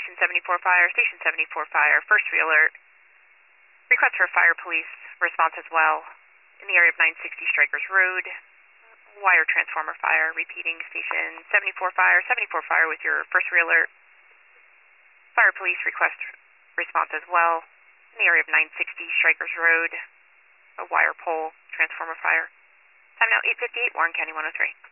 Station 74 Fire, Station 74 Fire, first re-alert. Request for fire police response as well in the area of 960 Strikers Road. Wire transformer fire, repeating Station 74 Fire with your first re-alert. Fire police request response as well in the area of 960 Strikers Road. A wire pole transformer fire. Time now 8:58, Warren County 103.